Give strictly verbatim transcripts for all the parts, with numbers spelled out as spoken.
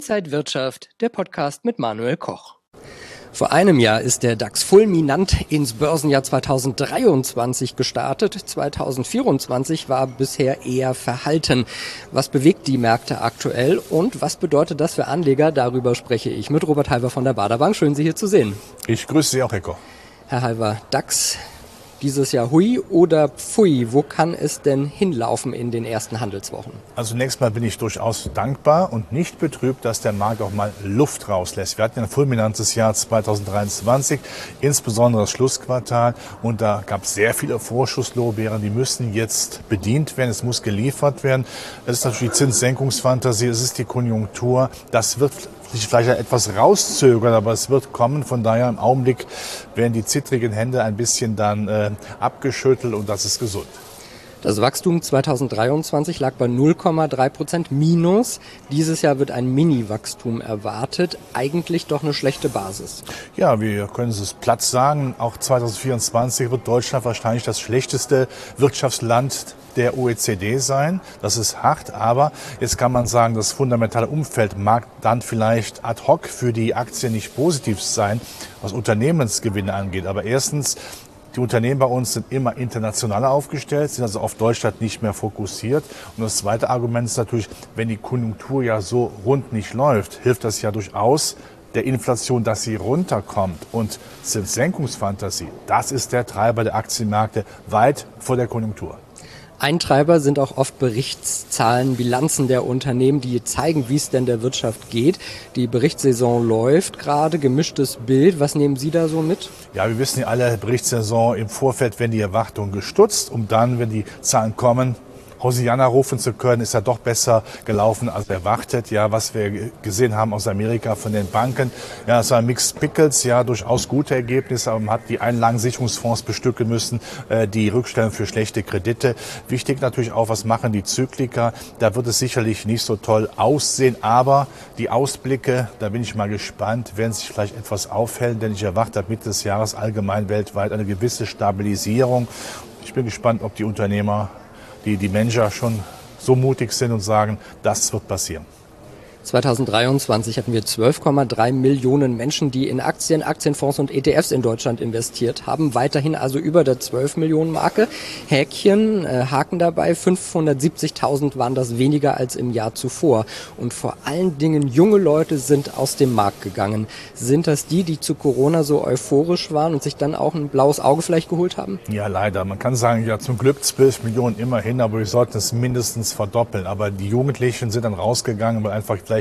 Inside Wirtschaft, der Podcast mit Manuel Koch. Vor einem Jahr ist der DAX fulminant ins Börsenjahr zweitausenddreiundzwanzig gestartet. zweitausendvierundzwanzig war bisher eher verhalten. Was bewegt die Märkte aktuell und was bedeutet das für Anleger? Darüber spreche ich mit Robert Halver von der Baader Bank. Schön, Sie hier zu sehen. Ich grüße Sie auch, Herr Koch. Herr Halver, DAX dieses Jahr hui oder pfui? Wo kann es denn hinlaufen in den ersten Handelswochen? Also zunächst mal bin ich durchaus dankbar und nicht betrübt, dass der Markt auch mal Luft rauslässt. Wir hatten ein fulminantes Jahr zweitausenddreiundzwanzig, insbesondere das Schlussquartal. Und da gab es sehr viele Vorschusslorbeeren, die müssen jetzt bedient werden. Es muss geliefert werden. Es ist natürlich die Zinssenkungsfantasie, es ist die Konjunktur. Das wird sich vielleicht etwas rauszögern, aber es wird kommen. Von daher im Augenblick werden die zittrigen Hände ein bisschen dann äh, abgeschüttelt und das ist gesund. Das Wachstum zweitausenddreiundzwanzig lag bei null Komma drei Prozent minus. Dieses Jahr wird ein Mini-Wachstum erwartet. Eigentlich doch eine schlechte Basis. Ja, wir können es platt sagen. Auch zweitausendvierundzwanzig wird Deutschland wahrscheinlich das schlechteste Wirtschaftsland der O E C D sein. Das ist hart, aber jetzt kann man sagen, das fundamentale Umfeld mag dann vielleicht ad hoc für die Aktien nicht positiv sein, was Unternehmensgewinne angeht. Aber erstens, die Unternehmen bei uns sind immer internationaler aufgestellt, sind also auf Deutschland nicht mehr fokussiert. Und das zweite Argument ist natürlich, wenn die Konjunktur ja so rund nicht läuft, hilft das ja durchaus der Inflation, dass sie runterkommt. Und Zinssenkungsfantasie, das ist der Treiber der Aktienmärkte weit vor der Konjunktur. Ein Treiber sind auch oft Berichtszahlen, Bilanzen der Unternehmen, die zeigen, wie es denn der Wirtschaft geht. Die Berichtssaison läuft gerade, gemischtes Bild. Was nehmen Sie da so mit? Ja, wir wissen ja alle, Berichtssaison im Vorfeld werden die Erwartungen gestutzt, um dann, wenn die Zahlen kommen, Hosianna rufen zu können, ist ja doch besser gelaufen als erwartet. Ja, was wir gesehen haben aus Amerika von den Banken, ja, es war Mixed Pickles, ja, durchaus gute Ergebnisse, aber man hat die Einlagensicherungsfonds bestücken müssen, äh, die Rückstellung für schlechte Kredite. Wichtig natürlich auch, was machen die Zykliker? Da wird es sicherlich nicht so toll aussehen, aber die Ausblicke, da bin ich mal gespannt, werden sich vielleicht etwas aufhellen, denn ich erwarte ab Mitte des Jahres allgemein weltweit eine gewisse Stabilisierung. Ich bin gespannt, ob die Unternehmer die die Manager schon so mutig sind und sagen, das wird passieren. zweitausenddreiundzwanzig hatten wir zwölf Komma drei Millionen Menschen, die in Aktien, Aktienfonds und E T Fs in Deutschland investiert haben. Weiterhin also über der zwölf Millionen Marke. Häkchen, äh, Haken dabei, fünfhundertsiebzigtausend waren das weniger als im Jahr zuvor. Und vor allen Dingen junge Leute sind aus dem Markt gegangen. Sind das die, die zu Corona so euphorisch waren und sich dann auch ein blaues Auge vielleicht geholt haben? Ja, leider. Man kann sagen, ja, zum Glück zwölf Millionen immerhin, aber wir sollten es mindestens verdoppeln. Aber die Jugendlichen sind dann rausgegangen, weil einfach vielleicht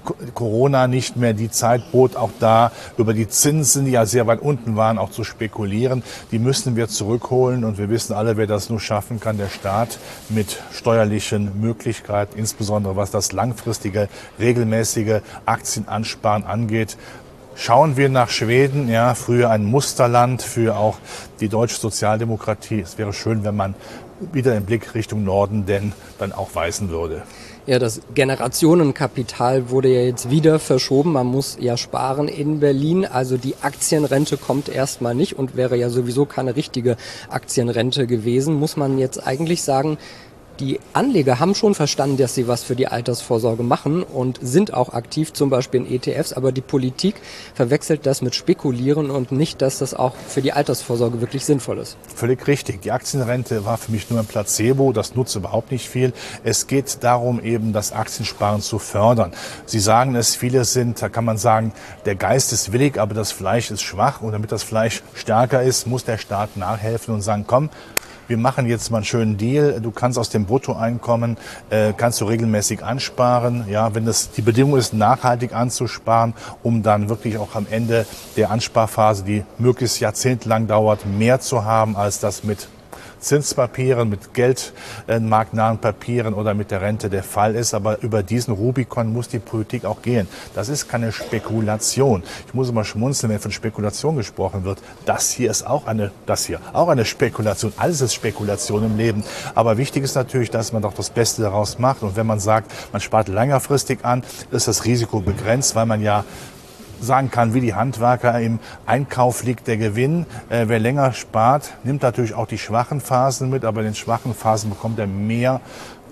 Corona nicht mehr die Zeit bot, auch da über die Zinsen, die ja sehr weit unten waren, auch zu spekulieren. Die müssen wir zurückholen und wir wissen alle, wer das nur schaffen kann, der Staat mit steuerlichen Möglichkeiten, insbesondere was das langfristige, regelmäßige Aktienansparen angeht. Schauen wir nach Schweden, ja, früher ein Musterland für auch die deutsche Sozialdemokratie. Es wäre schön, wenn man wieder den Blick Richtung Norden denn dann auch weisen würde. Ja, das Generationenkapital wurde ja jetzt wieder verschoben. Man muss ja sparen in Berlin. Also die Aktienrente kommt erstmal nicht und wäre ja sowieso keine richtige Aktienrente gewesen. Muss man jetzt eigentlich sagen, die Anleger haben schon verstanden, dass sie was für die Altersvorsorge machen und sind auch aktiv, zum Beispiel in E T Fs. Aber die Politik verwechselt das mit Spekulieren und nicht, dass das auch für die Altersvorsorge wirklich sinnvoll ist. Völlig richtig. Die Aktienrente war für mich nur ein Placebo. Das nutzt überhaupt nicht viel. Es geht darum, eben das Aktiensparen zu fördern. Sie sagen es, viele sind, da kann man sagen, der Geist ist willig, aber das Fleisch ist schwach. Und damit das Fleisch stärker ist, muss der Staat nachhelfen und sagen, komm, wir machen jetzt mal einen schönen Deal. Du kannst aus dem Bruttoeinkommen, äh, kannst du regelmäßig ansparen. Ja, wenn das die Bedingung ist, nachhaltig anzusparen, um dann wirklich auch am Ende der Ansparphase, die möglichst jahrzehntelang dauert, mehr zu haben, als das mit Zinspapieren, mit geldmarktnahen Papieren oder mit der Rente der Fall ist. Aber über diesen Rubikon muss die Politik auch gehen. Das ist keine Spekulation. Ich muss immer schmunzeln, wenn von Spekulation gesprochen wird. Das hier ist auch eine, das hier, auch eine Spekulation. Alles ist Spekulation im Leben. Aber wichtig ist natürlich, dass man doch das Beste daraus macht. Und wenn man sagt, man spart längerfristig an, ist das Risiko begrenzt, weil man ja sagen kann, wie die Handwerker, im Einkauf liegt der Gewinn. Äh, wer länger spart, nimmt natürlich auch die schwachen Phasen mit, aber in den schwachen Phasen bekommt er mehr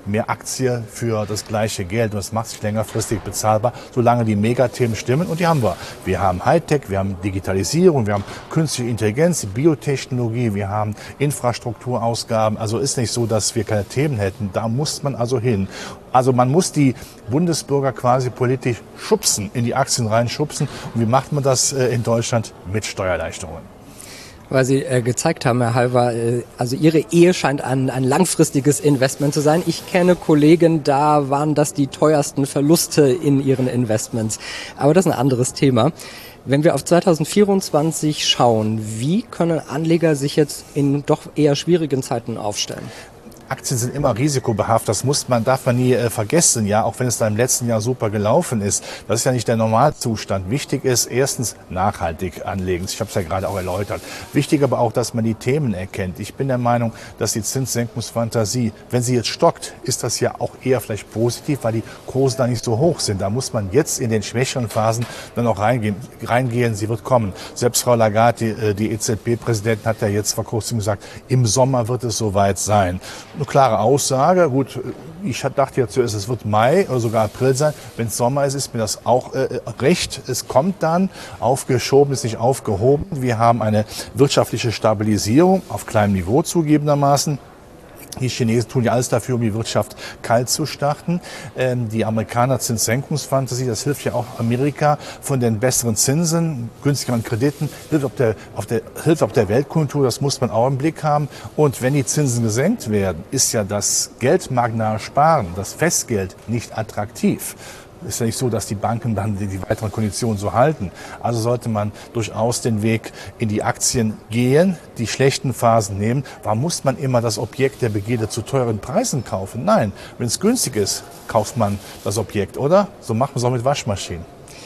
mehr Aktie für das gleiche Geld und es macht sich längerfristig bezahlbar, solange die Megathemen stimmen und die haben wir. Wir haben Hightech, wir haben Digitalisierung, wir haben künstliche Intelligenz, Biotechnologie, wir haben Infrastrukturausgaben. Also ist nicht so, dass wir keine Themen hätten. Da muss man also hin. Also man muss die Bundesbürger quasi politisch schubsen, in die Aktien reinschubsen. Und wie macht man das in Deutschland? Mit Steuererleichterungen. Weil Sie äh, gezeigt haben, Herr Halver, äh, also Ihre Ehe scheint ein, ein langfristiges Investment zu sein. Ich kenne Kollegen, da waren das die teuersten Verluste in ihren Investments. Aber das ist ein anderes Thema. Wenn wir auf zweitausendvierundzwanzig schauen, wie können Anleger sich jetzt in doch eher schwierigen Zeiten aufstellen? Aktien sind immer risikobehaftet, das muss man, darf man nie äh, vergessen, ja, auch wenn es da im letzten Jahr super gelaufen ist. Das ist ja nicht der Normalzustand. Wichtig ist erstens nachhaltig anlegen. Ich habe es ja gerade auch erläutert. Wichtig aber auch, dass man die Themen erkennt. Ich bin der Meinung, dass die Zinssenkungsfantasie, wenn sie jetzt stockt, ist das ja auch eher vielleicht positiv, weil die Kurse da nicht so hoch sind. Da muss man jetzt in den schwächeren Phasen dann auch reingehen. reingehen. Sie wird kommen. Selbst Frau Lagarde, die, die E Z B-Präsidentin, hat ja jetzt vor kurzem gesagt, im Sommer wird es soweit sein. Eine klare Aussage. Gut, ich dachte ja zuerst, es wird Mai oder sogar April sein. Wenn es Sommer ist, ist mir das auch äh, recht. Es kommt dann, aufgeschoben ist nicht aufgehoben. Wir haben eine wirtschaftliche Stabilisierung auf kleinem Niveau zugegebenermaßen. Die Chinesen tun ja alles dafür, um die Wirtschaft kalt zu starten. Ähm, die Amerikaner Zinssenkungsfantasie, das hilft ja auch Amerika von den besseren Zinsen, günstigeren Krediten, hilft auf der, auf der, hilft auf der Weltkonjunktur, das muss man auch im Blick haben. Und wenn die Zinsen gesenkt werden, ist ja das geldmarktnahe Sparen, das Festgeld nicht attraktiv. Ist ja nicht so, dass die Banken dann die, die weiteren Konditionen so halten. Also sollte man durchaus den Weg in die Aktien gehen, die schlechten Phasen nehmen. Warum muss man immer das Objekt der Begierde zu teuren Preisen kaufen? Nein, wenn es günstig ist, kauft man das Objekt, oder? So macht man es auch mit Waschmaschinen.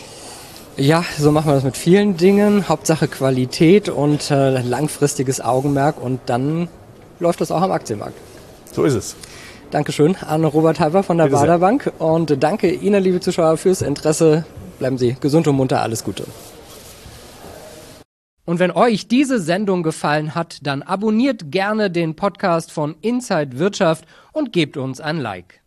Ja, so machen wir das mit vielen Dingen. Hauptsache Qualität und äh, langfristiges Augenmerk und dann läuft das auch am Aktienmarkt. So ist es. Dankeschön an Robert Halver von der Baader Bank und danke Ihnen, liebe Zuschauer, fürs Interesse. Bleiben Sie gesund und munter, alles Gute. Und wenn euch diese Sendung gefallen hat, dann abonniert gerne den Podcast von Inside Wirtschaft und gebt uns ein Like.